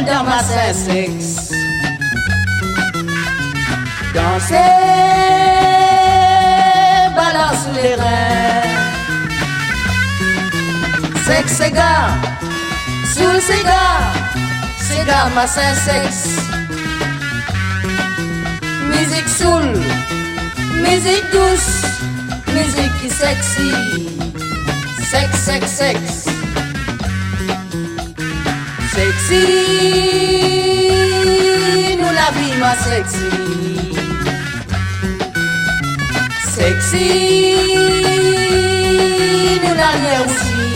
dans ma sexe. Danser, balance les reins. Sexe égard, sous le cigare ma sexe. Musique soul, musique douce, musique qui sexy. Sexe. Sexy, nous la vie ma sexy. Sexy, nous la vie aussi.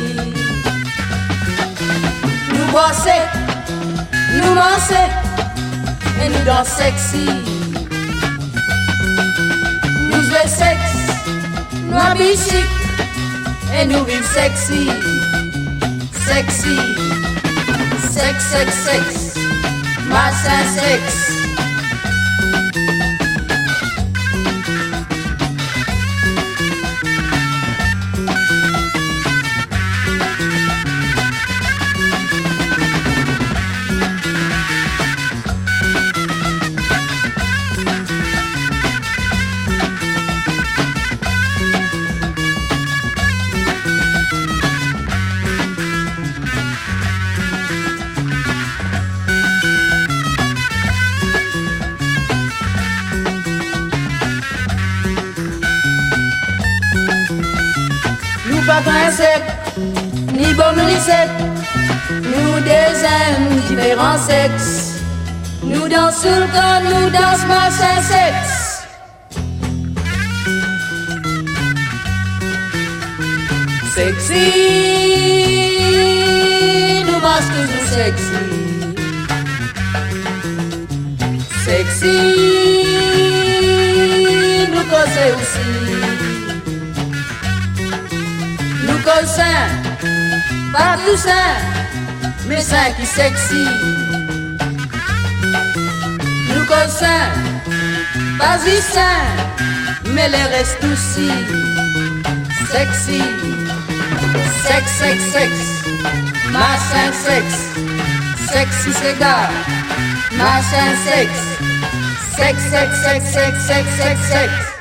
Nous bosser, nous manser, et nous dans sexy. Nous jouer sexe, nous habiller chic, et nous vivre sexy. Sexy. Sexe, ma sexe. Pas principe, ni bon lycée. Nous des âmes différents sexes. Nous dansons le corps, nous dansons ma sexe. Sexy, nous marchons toujours sexy. Sexy, nous causons aussi. Sain, pas tout sain, mais sain qui sexy. Nous sain, pas y sain, mais les restes aussi. Sexy, sexe, ma sain sexe. Sexy cigare, ma sain sexe. Sexe.